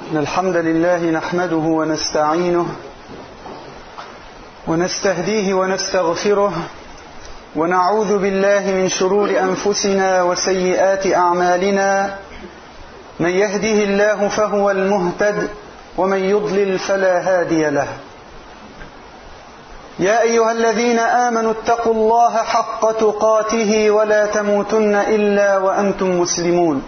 الحمد لله نحمده ونستعينه ونستهديه ونستغفره ونعوذ بالله من شرور أنفسنا وسيئات أعمالنا. من يهده الله فهو المهتد ومن يضلل فلا هادي له. يا أيها الذين آمنوا اتقوا الله حق تقاته ولا تموتن إلا وأنتم مسلمون.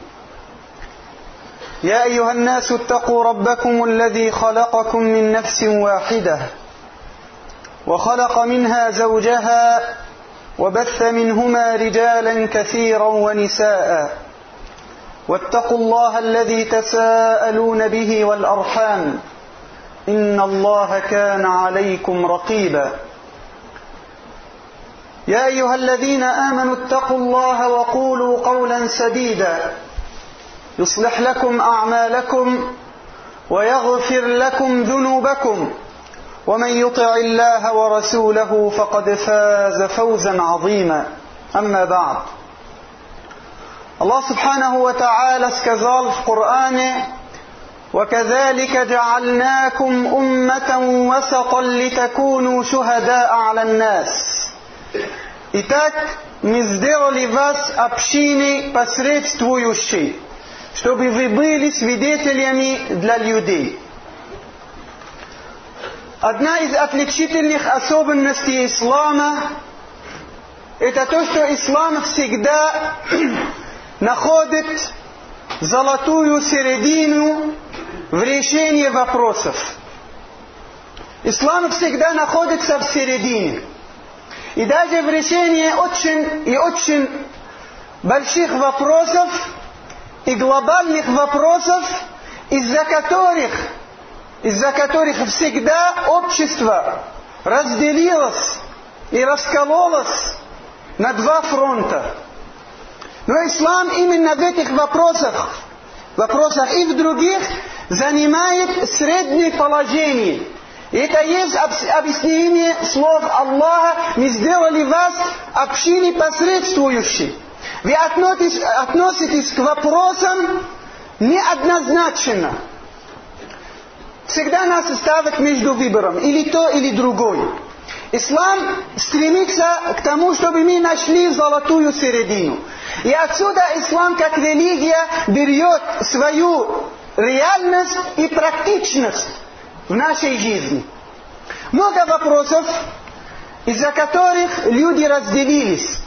يا أيها الناس اتقوا ربكم الذي خلقكم من نفس واحدة وخلق منها زوجها وبث منهما رجالا كثيرا ونساء واتقوا الله الذي تساءلون به والأرحام إن الله كان عليكم رقيبا. يا أيها الذين آمنوا اتقوا الله وقولوا قولا سديدا يصلح لكم أعمالكم ويغفر لكم ذنوبكم ومن يطع الله ورسوله فقد فاز فوزا عظيما. أما بعد. الله سبحانه وتعالى сказал в Коране: وكذلك جعلناكم أمة وسطا لتكونوا شهداء على الناس. Итак, мы сделали вас общиной посредствующей, чтобы вы были свидетелями для людей. Одна из отличительных особенностей ислама – это то, что ислам всегда находит золотую середину в решении вопросов. Ислам всегда находится в середине. И даже в решении очень больших вопросов и глобальных вопросов, из-за которых всегда общество разделилось и раскололось на два фронта. Но ислам именно в этих вопросах и в других занимает среднее положение. И это есть объяснение слов Аллаха: мы сделали вас общиной посредствующей. Вы относитесь к вопросам неоднозначно. Всегда нас ставят между выбором, или то, или другое. Ислам стремится к тому, чтобы мы нашли золотую середину. И отсюда ислам, как религия, берет свою реальность и практичность в нашей жизни. Много вопросов, из-за которых люди разделились.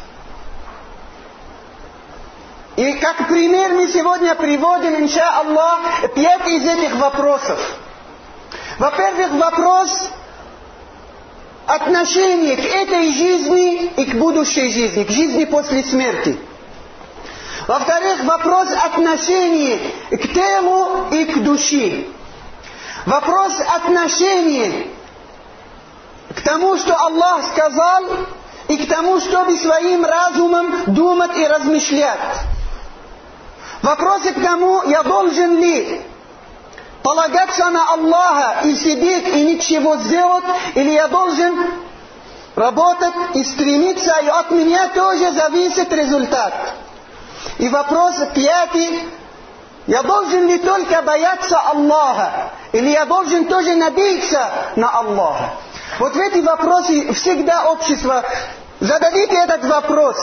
И как пример мы сегодня приводим, иншаллах, 5 из этих вопросов. Во-первых, вопрос отношения к этой жизни и к будущей жизни, к жизни после смерти. Во-вторых, вопрос отношения к телу и к душе. Вопрос отношения к тому, что Аллах сказал, и к тому, чтобы своим разумом думать и размышлять. Вопросы к тому, я должен ли полагаться на Аллаха и сидеть и ничего сделать, или я должен работать и стремиться, и от меня тоже зависит результат. И вопрос 5. Я должен ли только бояться Аллаха, или я должен тоже надеяться на Аллаха? Вот в эти вопросы всегда общество. Зададите этот вопрос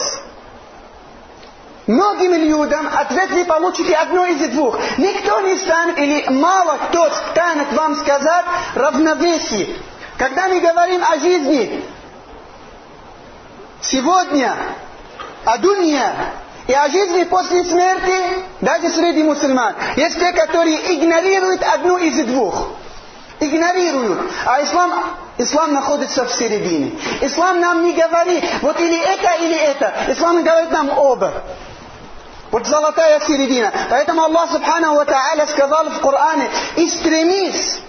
многим людям, ответ вы получите одно из двух. Никто не станет, или мало кто станет вам сказать равновесие. Когда мы говорим о жизни сегодня, о дунья, и о жизни после смерти, даже среди мусульман, есть те, которые игнорируют одну из двух. Игнорируют. А ислам находится в середине. Ислам нам не говорит, вот или это. Ислам говорит нам оба. Вот золотая середина. Поэтому Аллах Субханаху ва Тааля сказал в Коране: и стремись,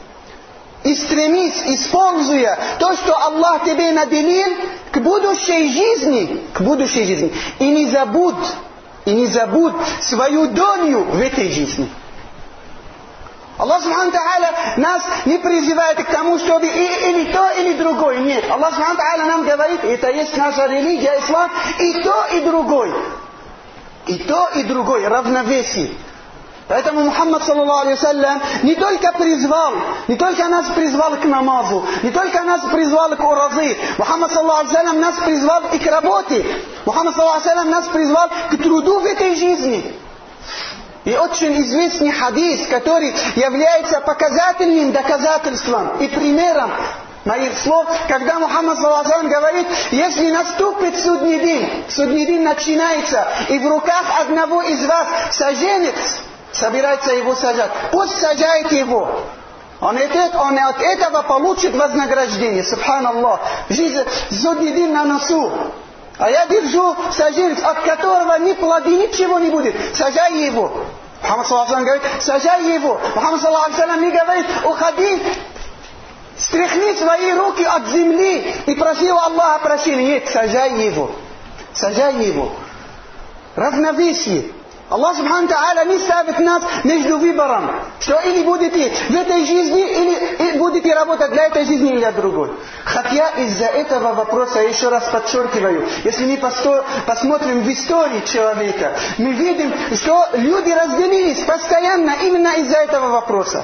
используя то, что Аллах тебе наделил, к будущей жизни. И не забудь свою долю в этой жизни. Аллах Субханаху ва Тааля нас не призывает к тому, чтобы или то, или другое. Нет. Аллах Субханаху ва Тааля нам говорит: это есть наша религия, ислам, и то, и другое. И то, и другое, равновесие. Поэтому Мухаммад, саллаллаху алейхи вассалям, не только нас призвал к намазу, не только нас призвал к уразы. Мухаммад, саллаллаху алейхи вассалям, нас призвал и к работе. Мухаммад, саллаллаху алейхи вассалям, нас призвал к труду в этой жизни. И очень известный хадис, который является показательным доказательством и примером моих слов, когда Мухаммад саллаллаху алейхи вассалям говорит: если наступит судный день начинается, и в руках одного из вас саженец, собирается его сажать, пусть сажает его. Он от этого получит вознаграждение. Субханаллах. Жизнь, судный день на носу. А я держу саженец, от которого ни плоды, ничего не будет. Сажай его. Мухаммад саллаллаху алейхи вассалям говорит: сажай его. Мухаммад саллаллаху алейхи вассалям не говорит: уходи, стряхни свои руки от земли и проси у Аллаха прощения. Нет, сажай его. Сажай его. Равновесие. Аллах Субхану Тааля не ставит нас между выбором, что или будете в этой жизни, или будете работать для этой жизни или для другой. Хотя из-за этого вопроса, я еще раз подчеркиваю, если мы посмотрим в истории человека, мы видим, что люди разделились постоянно именно из-за этого вопроса.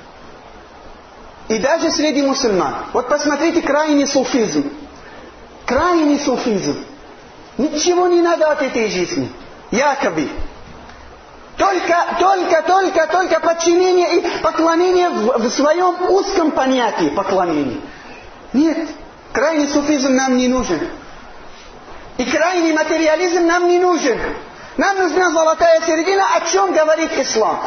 И даже среди мусульман. Вот посмотрите крайний суфизм. Крайний суфизм. Ничего не надо от этой жизни. Якобы. Только подчинение и поклонение в своем узком понятии поклонения. Нет, крайний суфизм нам не нужен. И крайний материализм нам не нужен. Нам нужна золотая середина, о чем говорит ислам.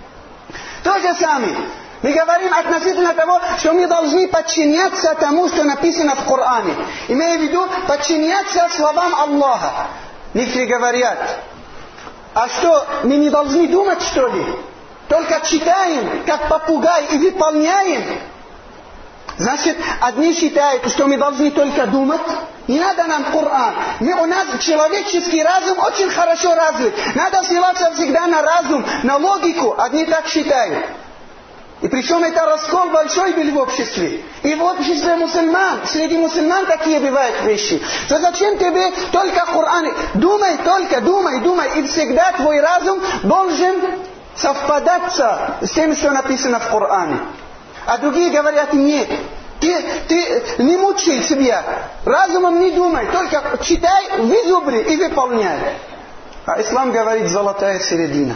То же самое. Мы говорим относительно того, что мы должны подчиняться тому, что написано в Коране. Имея в виду, подчиняться словам Аллаха. Некоторые говорят: а что, мы не должны думать, что ли? Только читаем, как попугай, и выполняем. Значит, одни считают, что мы должны только думать. Не надо нам Коран. У нас человеческий разум очень хорошо развит. Надо ссылаться всегда на разум, на логику. Одни так считают. И причем это раскол большой был в обществе. И в обществе мусульман, среди мусульман такие бывают вещи. Что зачем тебе только Коран? Думай только, думай. И всегда твой разум должен совпадаться с тем, что написано в Коране. А другие говорят: нет, ты не мучай себя. Разумом не думай, только читай, вызубри и выполняй. А ислам говорит: золотая середина.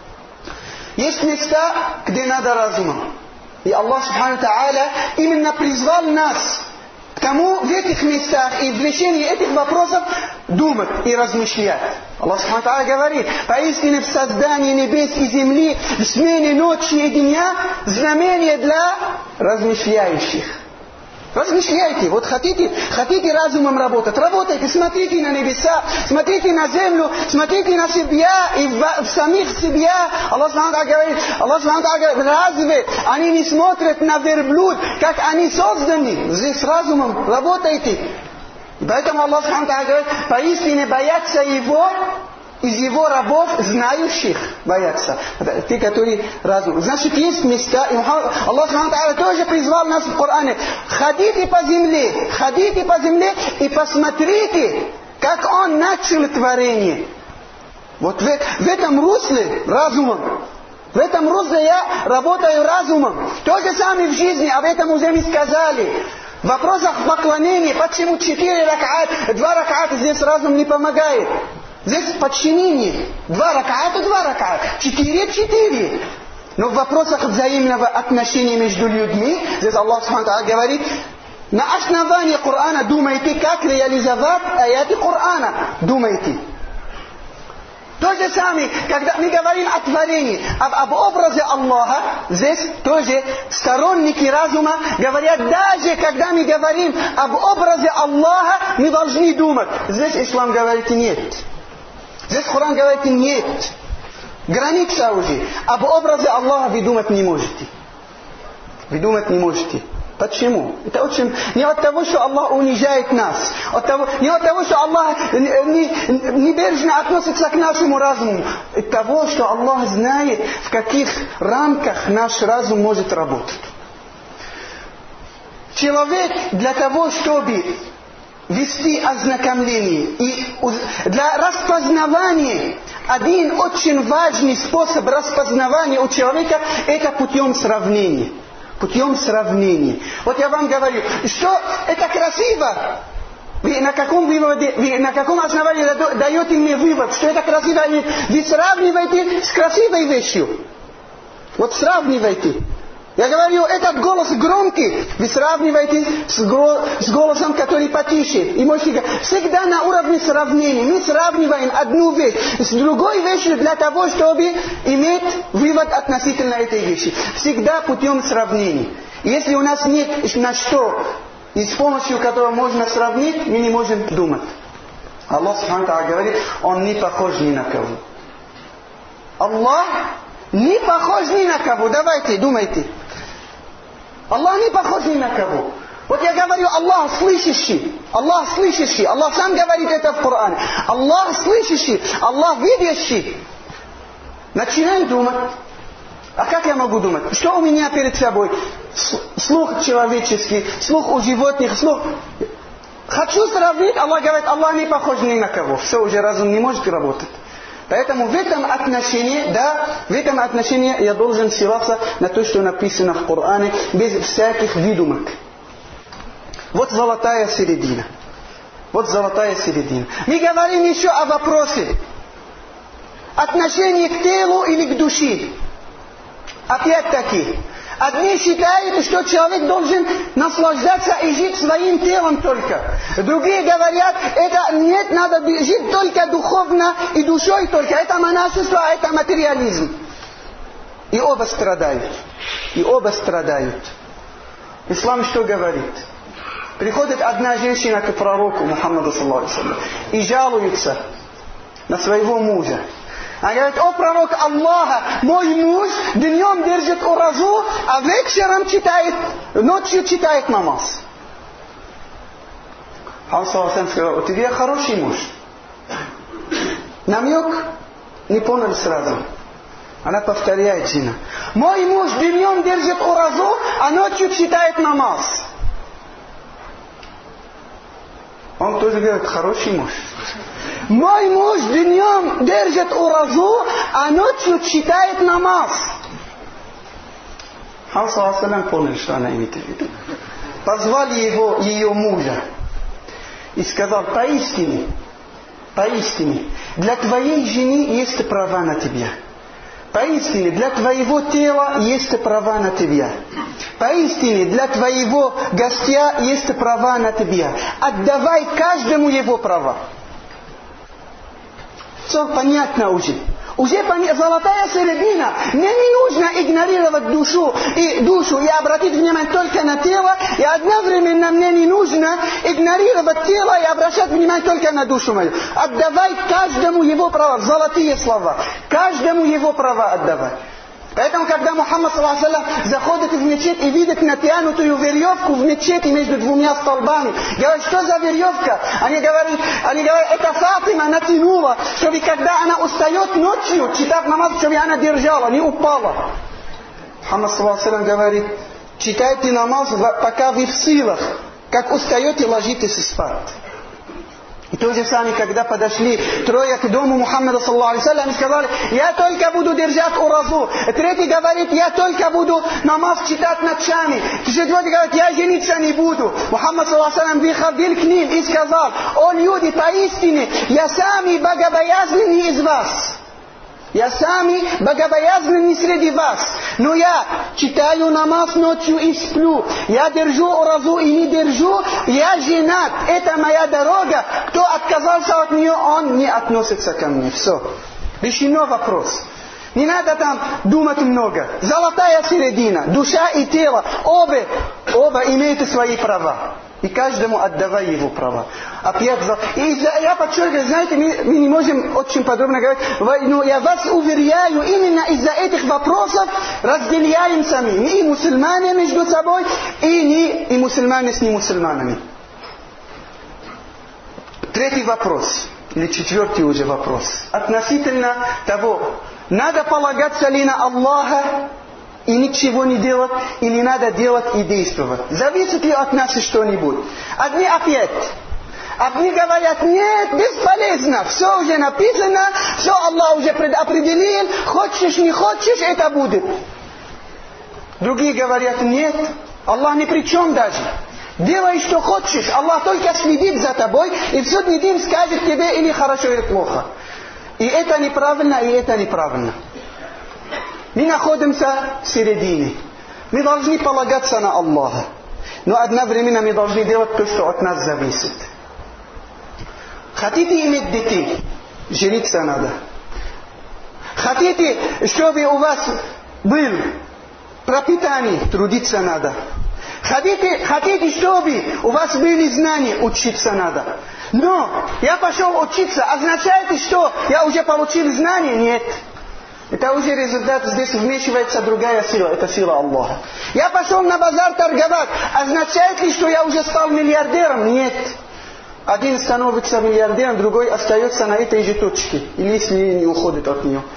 Есть места, где надо разумом. И Аллах Субхану Тааля именно призвал нас к тому в этих местах и в решении этих вопросов думать и размышлять. Аллах Субхану Тааля говорит: поистине в создании небес и земли, в смене ночи и дня знамение для размышляющих. Размышляйте. Вот хотите разумом работать, работайте, смотрите на небеса, смотрите на землю, смотрите на себя и в самих себя. Аллах Субхану Тааля говорит: разве они не смотрят на верблюд, как они созданы? Здесь разумом работайте. И поэтому Аллах Субхану Тааля говорит: поистине боятся его, из его рабов знающих боятся. Те, которые разум. Значит, есть места, и Аллах Субхану Тааля тоже призвал нас в Коране: ходите по земле и посмотрите, как Он начал творение. Вот в этом русле разумом. В этом русле я работаю разумом. То же самое в жизни, об этом уже мы сказали. В вопросах поклонения, почему 4 рак'ата, 2 рак'ата здесь разум не помогает. Здесь подчинение. 2 рак'ата, 4. Но в вопросах взаимного отношения между людьми, здесь Аллах Субхану Тааля говорит: на основании Корана думайте, как реализовать аяты Корана. Думайте. То же самое, когда мы говорим о творении, об образе Аллаха, здесь тоже сторонники разума говорят: даже когда мы говорим об образе Аллаха, мы должны думать. Здесь ислам говорит: нет. Здесь Коран говорит: нет. Граница уже. Об образе Аллаха вы думать не можете. Почему? Это очень... Не от того, что Аллах унижает нас. Не от того, что Аллах небрежно относится к нашему разуму. От того, что Аллах знает, в каких рамках наш разум может работать. Человек для того, чтобы вести ознакомление и для распознавания один очень важный способ распознавания у человека – это путем сравнения. Путем сравнения. Вот я вам говорю, что это красиво. Вы на каком основании даете мне вывод, что это красиво? Вы сравниваете с красивой вещью. Вот сравнивайте. Я говорю, этот голос громкий, вы сравниваете с голосом, который потише. И можете говорить, всегда на уровне сравнения. Мы сравниваем одну вещь с другой вещью для того, чтобы иметь вывод относительно этой вещи. Всегда путем сравнения. Если у нас нет на что, и с помощью которого можно сравнить, мы не можем думать. Аллах Субхану Тааля говорит, Он не похож ни на кого. Аллах не похож ни на кого. Давайте, думайте. Аллах не похож ни на кого. Вот я говорю, Аллах слышащий. Аллах слышащий. Аллах сам говорит это в Коране. Аллах слышащий. Аллах видящий. Начинаем думать. А как я могу думать? Что у меня перед собой? Слух человеческий, слух у животных, слух... Хочу сравнить, Аллах говорит, Аллах не похож ни на кого. Все, уже разум не может работать. Поэтому в этом отношении я должен ссылаться на то, что написано в Коране, без всяких выдумок. Вот золотая середина. Вот золотая середина. Мы говорим еще о вопросе. Отношение к телу или к душе. Опять-таки, одни считают, что человек должен наслаждаться и жить своим телом только. Другие говорят, это нет, надо жить только духовно и душой только. Это монашество, а это материализм. И оба страдают. И оба страдают. Ислам что говорит? Приходит одна женщина к пророку Мухаммаду саллаллаху алейхи ва саллям и жалуется на своего мужа. Она говорит, о пророк Аллаха, мой муж днем держит уразу, а вечером ночью читает намаз. Он сказал, у тебя хороший муж. Намек не понял сразу. Она повторяет, жена. Мой муж днем держит уразу, а ночью читает намаз. Он тоже говорит, хороший муж. Мой муж днем держит уразу, а ночью читает намаз. Хан саллаллаху понял, что она имеет в виду. Позвал ее мужа и сказал, поистине, для твоей жены есть права на тебя. Поистине, для твоего тела есть права на тебя. Поистине, для твоего гостя есть права на тебя. Отдавай каждому его права. Все понятно уже. Уже золотая середина. Мне не нужно игнорировать душу и обратить внимание только на тело. И одновременно мне не нужно игнорировать тело и обращать внимание только на душу мою. Отдавай каждому его права. Золотые слова. Каждому его права отдавай. Поэтому, когда Мухаммад саллаллаху алейхи ва саллям заходит в мечеть и видит натянутую веревку в мечети между двумя столбами, говорит, что за веревка? Они говорят, это Фатима натянула, чтобы когда она устает ночью, читав намаз, чтобы она держала, не упала. Мухаммад саллаллаху алейхи ва саллям говорит, читайте намаз, пока вы в силах, как устаете, ложитесь спать. И то же самое, когда подошли трое к дому Мухаммада саллаллаху алейхи ва саллям, сказали, я только буду держать уразу. Третий говорит, я только буду намаз читать ночами. Четвертый говорит, я жениться не буду. Мухаммад саллаллаху алейхи ва саллям выходил к ним и сказал, о люди, поистине, я самый богобоязненный из вас. Я самый богобоязненный среди вас. Но я читаю намаз ночью и сплю. Я держу уразу и не держу. Я женат. Это моя дорога. Кто отказался от нее, он не относится ко мне. Все. Решено вопрос. Не надо там думать много. Золотая середина. Душа и тело. Оба имеют свои права. И каждому отдавай его права. Опять, я подчеркиваю, знаете, мы не можем очень подробно говорить, но я вас уверяю, именно из-за этих вопросов разделяемся мы. И мусульмане между собой, и мусульмане с немусульманами. Третий вопрос, или четвертый уже вопрос. Относительно того, надо полагаться ли на Аллаха, и ничего не делать, и не надо делать и действовать. Зависит ли от нас что-нибудь? Одни говорят, нет, бесполезно, все уже написано, все Аллах уже предопределил, хочешь, не хочешь, это будет. Другие говорят, нет, Аллах ни при чем даже. Делай, что хочешь, Аллах только следит за тобой, и в судный день скажет тебе или хорошо, или плохо. И это неправильно, и это неправильно. Мы находимся в середине. Мы должны полагаться на Аллаха. Но одновременно мы должны делать то, что от нас зависит. Хотите иметь детей? Жениться надо. Хотите, чтобы у вас был пропитание? Трудиться надо. Хотите, чтобы у вас были знания? Учиться надо. Но я пошел учиться, означает, что я уже получил знания? Нет. Это уже результат, здесь вмешивается другая сила, это сила Аллаха. Я пошел на базар торговать, означает ли, что я уже стал миллиардером? Нет. Один становится миллиардером, другой остается на этой же точке, или если не уходит от нее.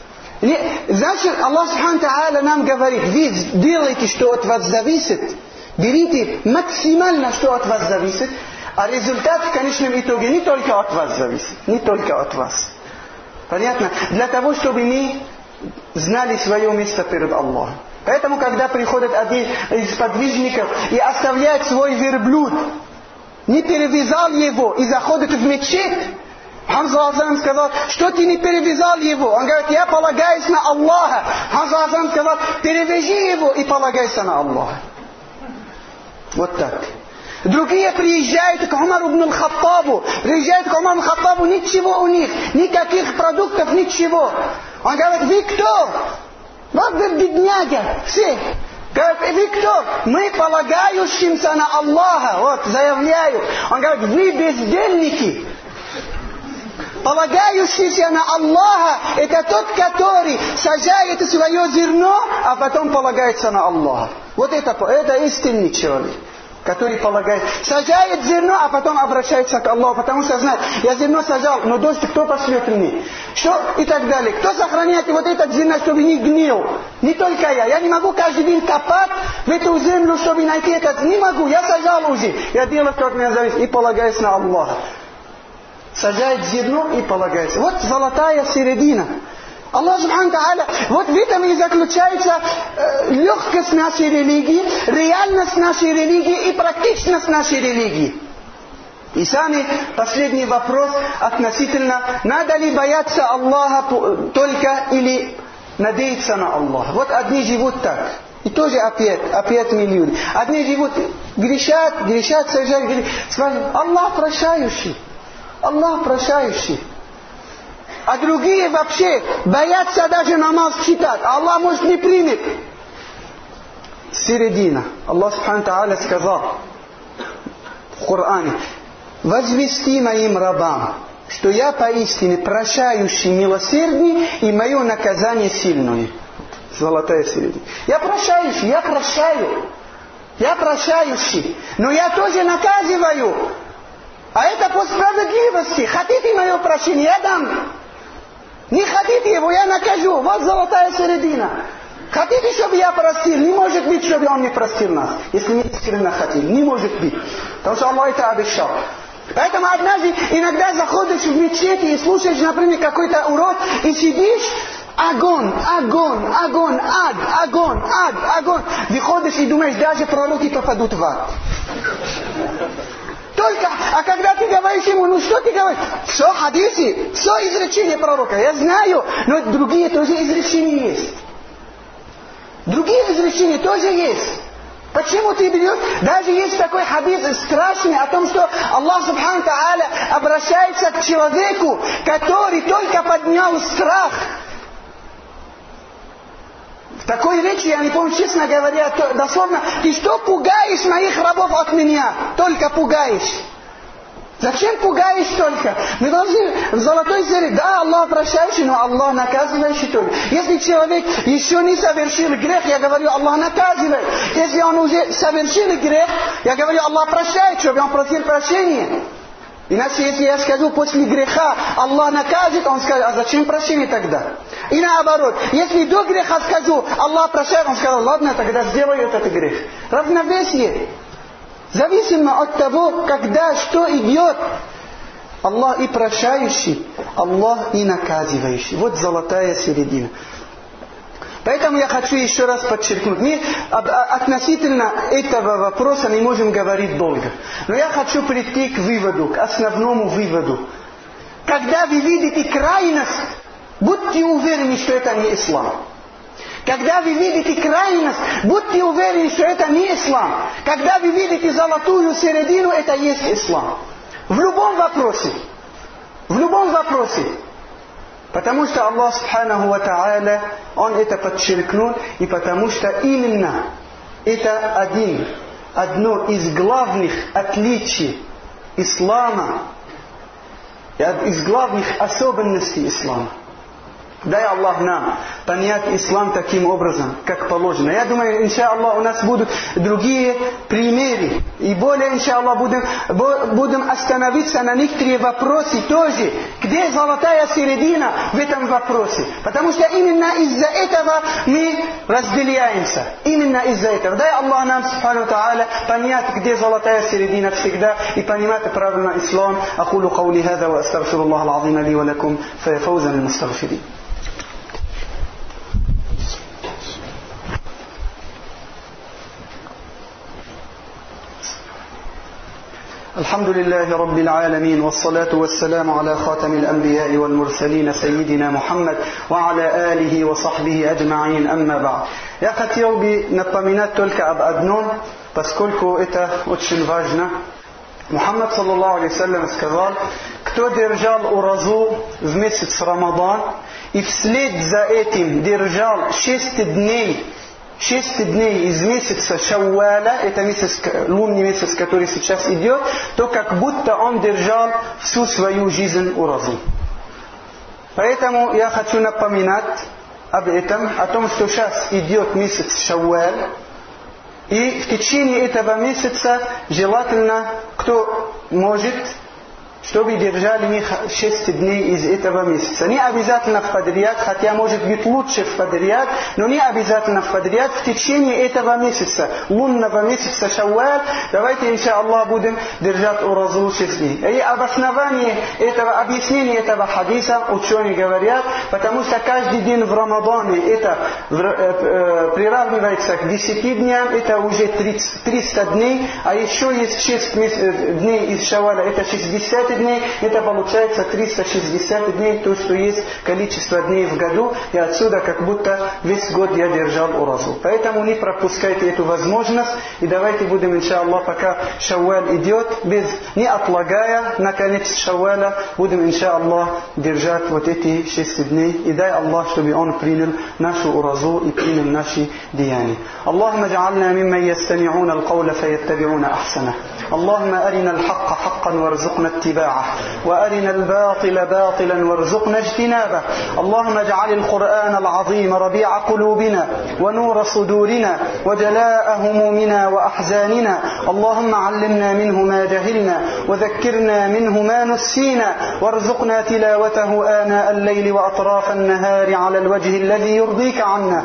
Значит, Аллах Субхану Тааля нам говорит, вы делайте, что от вас зависит, берите максимально, что от вас зависит, а результат в конечном итоге не только от вас зависит, не только от вас. Понятно? Для того, чтобы мы знали свое место перед Аллахом. Поэтому, когда приходит один из подвижников и оставляет свой верблюд, не перевязал его и заходит в мечеть, Хамза Азам сказал, что ты не перевязал его? Он говорит, я полагаюсь на Аллаха. Хамза Азам сказал, перевяжи его и полагайся на Аллаха. Вот так. Другие приезжают к Умару ибн аль-Хаттабу. Приезжают к Умару ибн аль-Хаттабу, ничего у них. Никаких продуктов, ничего. Он говорит, вы кто? Вот вы бедняга, все. Говорит, вы кто? Мы полагающимся на Аллаха. Вот, заявляю. Он говорит, вы бездельники. Полагающийся на Аллаха, это тот, который сажает свое зерно, а потом полагается на Аллаха. Вот это истинный человек, который полагает, сажает зерно, а потом обращается к Аллаху, потому что знает, я зерно сажал, но дождь кто пошлет мне? Что? И так далее. Кто сохраняет вот этот зерно, чтобы не гнил? Не только я. Я не могу каждый день копать в эту землю, чтобы найти этот. Не могу, я сажал уже. Я делаю, что от меня зависит, и полагаюсь на Аллаха. Сажает зерно и полагается. Вот золотая середина. Аллах Субхану Тааля, вот в этом и заключается легкость нашей религии, реальность нашей религии и практичность нашей религии. И самый последний вопрос относительно, надо ли бояться Аллаха только или надеяться на Аллаха. Вот одни живут так. И тоже опять мы люди. Одни живут, грешат, сажают, грешат. Аллах прощающий. Аллах прощающий. А другие вообще боятся даже намаз читать. Аллах, может, не примет. Середина. Аллах Субхану Тааля сказал в Коране, возвести моим рабам, что я поистине прощающий, милосердный, и мое наказание сильное. Золотая середина. Я прощающий, я прощаю. Я прощающий. Но я тоже наказываю. А это по справедливости. Хотите мое прощение? Я дам. Не хотите его? Я накажу. Вот золотая середина. Хотите, чтобы я простил? Не может быть, чтобы он не простил нас. Если не искренне хотел. Не может быть. Потому что Аллах это обещал. Поэтому однажды иногда заходишь в мечеть и слушаешь, например, какой-то урок и сидишь. Огонь. Выходишь и думаешь, даже пророки попадут в ад. Только, а когда ты говоришь ему, ну что ты говоришь? Все хадисы, все изречения пророка. Я знаю, но другие тоже изречения есть. Другие изречения тоже есть. Почему ты берешь? Даже есть такой хадис страшный о том, что Аллах Субхану Тааля обращается к человеку, который только поднял страх. В такой речи, я не помню, честно говоря, дословно, ты что пугаешь моих рабов от меня? Только пугаешь. Зачем пугаешь только? Мы должны в золотой серии, да, Аллах прощающий, но Аллах наказывающий только. Если человек еще не совершил грех, я говорю, Аллах наказывает. Если он уже совершил грех, я говорю, Аллах прощает, чтобы он просил прощения. Иначе, если я скажу после греха, Аллах накажет, он скажет, а зачем прощение тогда? И наоборот, если до греха скажу, Аллах прощает, он скажет, ладно, тогда сделаю этот грех. Равновесие. Зависимо от того, когда что идет. Аллах и прощающий, Аллах и наказывающий. Вот золотая середина. Поэтому я хочу еще раз подчеркнуть. Мы относительно этого вопроса не можем говорить долго. Но я хочу прийти к выводу, к основному выводу. Когда вы видите крайность, будьте уверены, что это не ислам. Когда вы видите крайность, будьте уверены, что это не ислам. Когда вы видите золотую середину, это есть ислам. В любом вопросе. В любом вопросе. Потому что Аллах Субханаху ва Тааля, Он это подчеркнул, и потому что именно это одно из главных отличий ислама, из главных особенностей ислама. Дай Аллах нам понять ислам таким образом, как положено. Я думаю, иншаллах, у нас будут другие примеры. И более, иншаллах, будем остановиться на некоторые вопросы тоже. Где золотая середина в этом вопросе? Потому что именно из-за этого мы разделяемся. Именно из-за этого. Дай Аллах нам, субхану тааля, понять, где золотая середина всегда. И понимать правильно ислам. Акулу каули хада ва астагфируллах ал-азим ли ва лакум фаузан al-мустагфирин. الحمد لله رب العالمين والصلاة والسلام على خاتم الأنبياء والمرسلين سيدنا محمد وعلى آله وصحبه أجمعين أما بعد. Я хотел бы напоминать только об одном, поскольку это очень важно. Мухаммад саллаллаху алейхи саллям сказал: кто держал уразу в месяц Рамадан и вслед за этим держал 6 дней из месяца Шавваля, это месяц, лунный месяц, который сейчас идет, то как будто он держал всю свою жизнь уразу. Поэтому я хочу напоминать об этом, о том, что сейчас идет месяц Шавваль, и в течение этого месяца желательно, кто может, чтобы держали мы 6 дней из этого месяца. Не обязательно в подряд, хотя может быть лучше в подряд, но не обязательно в подряд. В течение этого месяца, лунного месяца Шавваль, давайте, иншаллах, будем держать уразу 6 дней. И обоснование этого, объяснение этого хадиса ученые говорят, потому что каждый день в Рамадане это приравнивается к 10 дням, это уже 300 дней, а еще есть 6 дней из Шавваля, это 60 дней, это получается 360 дней, то, что есть количество дней в году, и отсюда как будто весь год я держал уразу. Поэтому не пропускайте эту возможность, и давайте будем, иншаллах, пока Шавваль идет, не отлагая, на конец Шавваля, будем, иншаллах, держать вот эти 6 дней, и дай Аллах, чтобы Он принял нашу уразу и принял наши деяния. Аллахумма джа'ална мимман ястами'уна ал-каула фаяттаби'уна ахсана. Аллахумма арина al-хакка хаккан варзукна اتباعه وأرنا الباطل باطلا وارزقنا اجتنابه. اللهم اجعل القرآن العظيم ربيع قلوبنا ونور صدورنا وجلاء همومنا وأحزاننا. اللهم علمنا منه ما جهلنا وذكرنا منه ما نسينا وارزقنا تلاوته آناء الليل وأطراف النهار على الوجه الذي يرضيك عنا.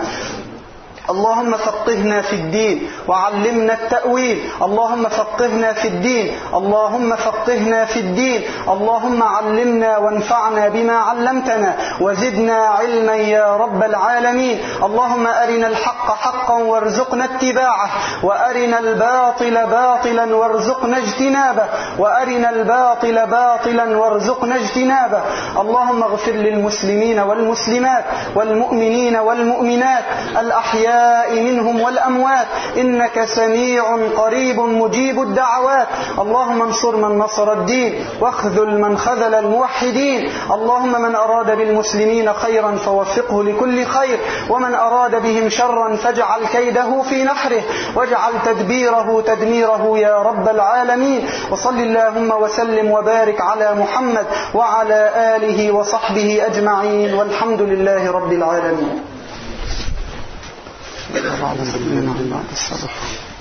اللهم فقهنا في الدين وعلمنا التأويل. اللهم فقهنا في الدين. اللهم فقهنا في الدين. اللهم علمنا وانفعنا بما علمتنا وزدنا علما يا رب العالمين. اللهم أرنا الحق حقا وارزقنا اتباعه وأرنا الباطل باطلا وارزقنا اجتنابه وأرنا الباطل باطلا وارزقنا اجتنابه. اللهم اغفر للمسلمين والمسلمات والمؤمنين والمؤمنات الأحياء منهم والأموات إنك سميع قريب مجيب الدعوات. اللهم انصر من نصر الدين واخذل من خذل الموحدين. اللهم من أراد بالمسلمين خيرا فوفقه لكل خير ومن أراد بهم شرا فاجعل كيده في نحره واجعل تدبيره تدميره يا رب العالمين. وصل اللهم وسلم وبارك على محمد وعلى آله وصحبه أجمعين والحمد لله رب العالمين.